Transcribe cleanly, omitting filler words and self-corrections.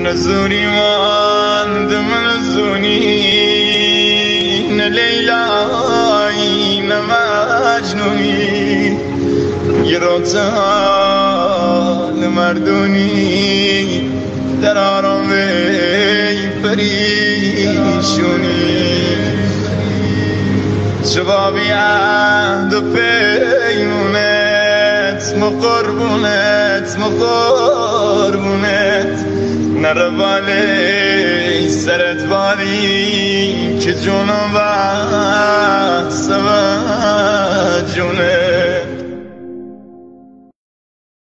نزوني ماند من زوني نليلاي نمجنوني گرفتن مردونی در آرامه پریشونی جوابی عهد و پیمونت مقربونت نره بالی سرت بالی که جونم بحث و جونه